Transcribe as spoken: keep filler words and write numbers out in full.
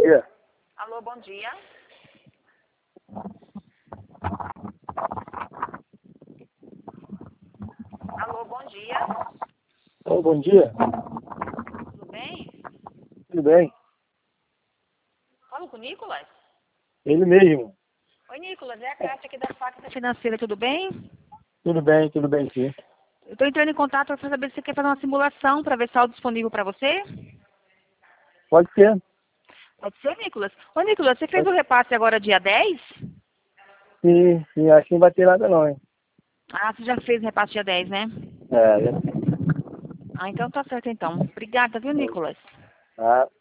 dia. Alô, bom dia. Alô, bom dia. Ô, bom dia. Tudo bem? Tudo bem? Falo com o Nicolas? Ele mesmo. Oi, Nicolas, é a Cátia aqui da Facta Financeira, tudo bem? Tudo bem, tudo bem, sim. Eu estou entrando em contato para saber se você quer fazer uma simulação para ver saldo disponível para você. Pode ser. Pode ser, Nicolas? Ô, Nicolas, você fez Pode. o repasse agora dia dez? Sim, sim, acho que não vai ter nada não, hein? Ah, você já fez o repasse dia dez, né? É, já. Ah, então tá certo então. Obrigada, viu, Nicolas? Ah.